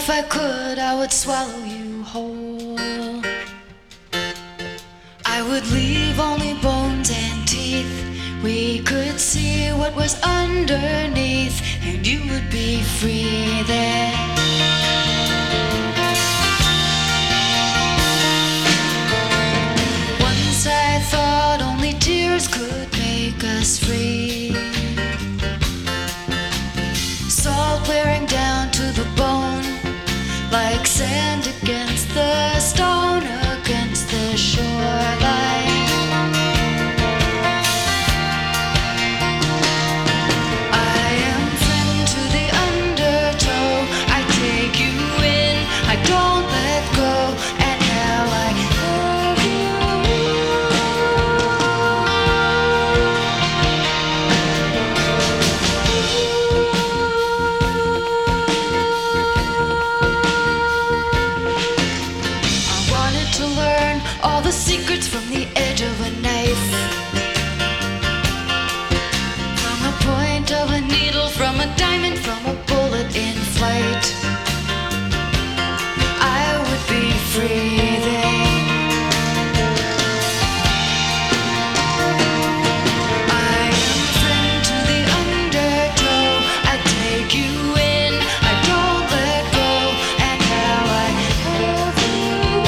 I could, I would swallow you whole. I would leave only bones and teeth. We could see what was underneath, and you would be free there. Once I thought only tears could make us free. Salt wearing down to the bone, like sand against the stone, against the shoreline. I am friend to the undertow. I take you in, I don't let go, and how I love you. I wanted to learn all the secrets from the edge of a knife, from the point of a needle, from a diamond, from a bullet in flight. I would be free then. I am friend to the undertow. I take you in, I don't let go, and how I love you.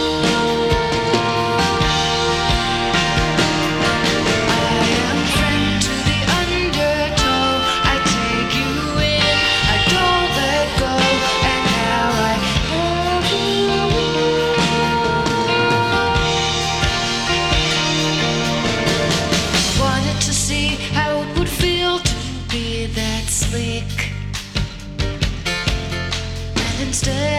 I am friend to the undertow. I take you in, I don't let go, and how I love you. Wanted to see how it would feel to be that sleek, and instead